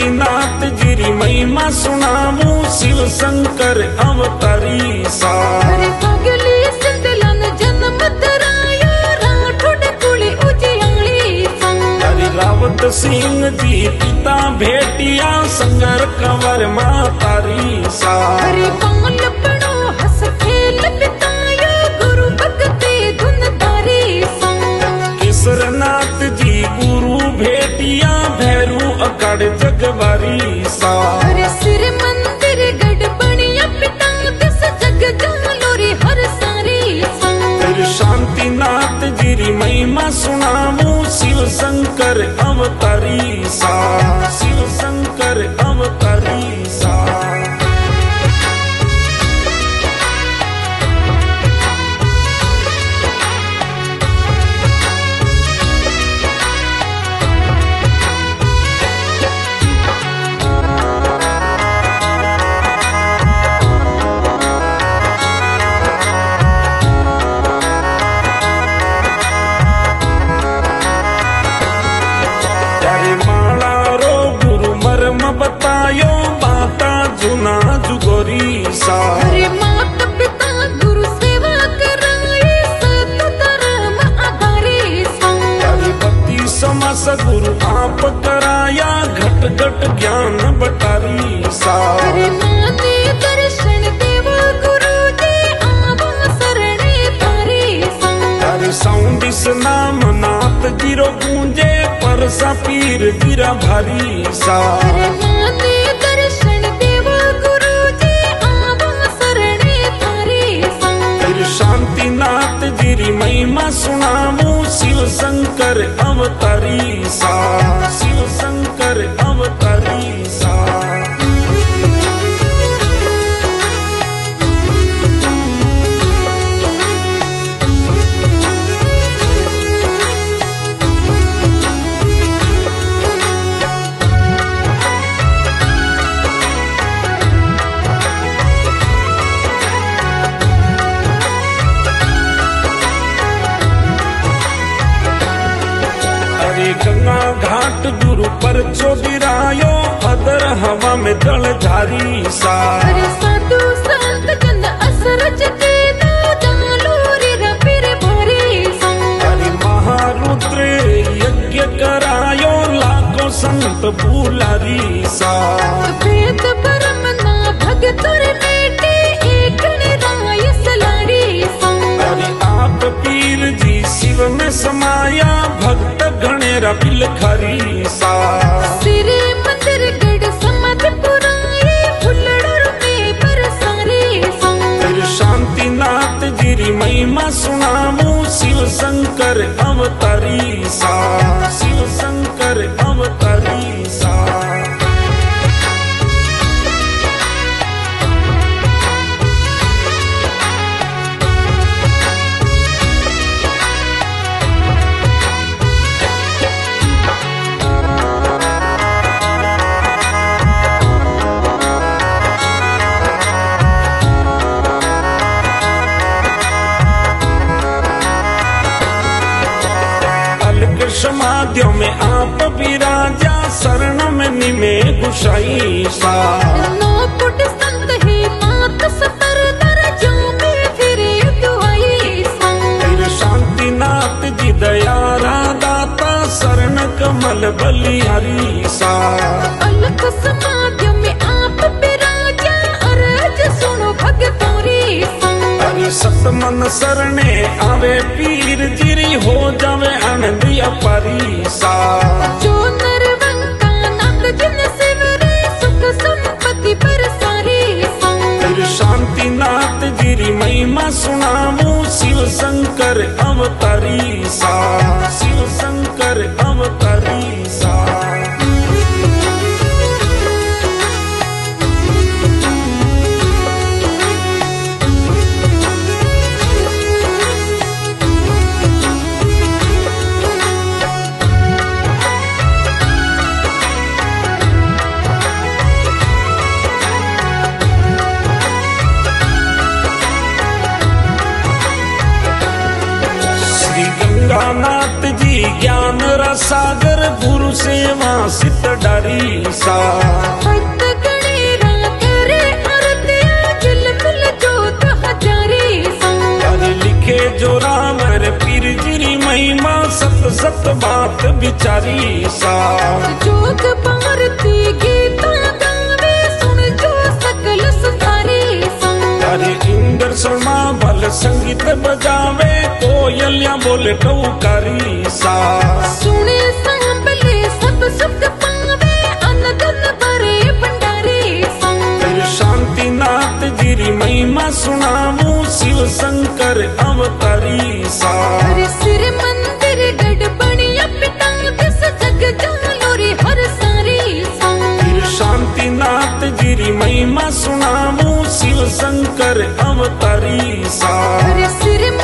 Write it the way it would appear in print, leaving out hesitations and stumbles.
शांतिनाथ गिरी महिमा सुनावू शिव शंकर अवतारी सा। अरे पगली सिंधलन जन्म धराया राठौड़ कुली उजियाली संग। अरे रावत सिंह जी पिता भेटिया संगर कंवर मातारी सा। अरे बाल पड़ो हंस खेल बिताया गुरु भक्ति धुन धारी संग। केसरनाथ जी गुरु भेटिया भैरू अकड़ जगवारी सा। अरे सिर मंदिर गढ़ बनिया पिता दिस जग जालोरी हर सारी संग। फिर शांतिनाथ गिरी महिमा सुनावू शिव शंकर अवतारी सा। शिव शंकर अवतारी सा। बतायो माता जुना जुगोरी सा। अरे माता पिता गुरु सेवा कराए सत धर्म आधारी संग। अरे भक्ति समास गुरु आप कराया घट घट ज्ञान बटारी सा। अरे माने दर्शन देव गुरु जी आवा सरणे तारी संग। अरे सौंदिस नाम नाथ गिरो गूंजे परसा पीर गिरा भारी सा। अरे माने दर्शन देव गुरु जी आवा सरणे तारी संग। फिर शांतिनाथ गिरी महिमा सुनावू शिव शंकर अवतारी सा। शिव शंकर अवतारी सा। गंगा घाट गुरु पर चौबिरायो अदर हवा में जल झारी सा। अरे साधु संत जन असरज के दालोरी रबीर भरी संग। अरे महारुद्र यज्ञ करायो लाखों संत बुलारी सा। वेद परम ना भगतुर बेटे एक निराय सलारी संग। अरे आप पीर जी शिव में समाया भक्त गणेरा बिलखरी सा। सिरे मंदिर गढ़ समाधि पुराए फुल्लड़ में बरसारे संग। फिर शांतिनाथ गिरी महिमा सुनावू शिव शंकर अवतारी सा। शिव शंकर अवतारी सा। समाधियों में आप विराजा शरण में निमे गुसाई सा। नौ फुट संत ही मात सतर दर्जों में फिरे दुआई संग। फिर शांतिनाथ जी दयारा दाता शरण कमल बलिहारी सा। अलख समाधियों में आप विराजा अरज सुनो भगतोरी संग। अरे सतमन शरणे आवे पीर जिरी हो जावे आनंदी अपारी सा। जो नरवंका नाथ जिन सिमरे सुख संपत्ति बरसारे संग। फिर शांतिनाथ गिरी महिमा सुनावू शिव शंकर अवतारी सा। शिव शंकर अवतारी सा। नाथ जी ज्ञान रा सागर गुरु सेवा सित डारी सा भक्त गणेरा करे आरतियां झिलमिल जोत हजारी संग अरे लिखे जो राम रे पीर जिरी महिमा सत सत बात बिचारी सा जोग भारती गीता गावे सुन जो सकल सुधारी संग अरे इंद्र शर्मा भल संगीत बजावे कोयलिया बोले टौकारी सा सुने सांभले सब सुख पावे अन्न धन भरे भंडारी संग फिर शांति नाथ जिरी महिमा सुनाऊं शिव शंकर अवतारी सा हर सिर मंदिर गढ़ बनिया पिता दस जग जालो रे हर सारी संग फिर शांति नाथ जिरी महिमा सुनाऊं शिव शंकर अवतारी सा हर सिर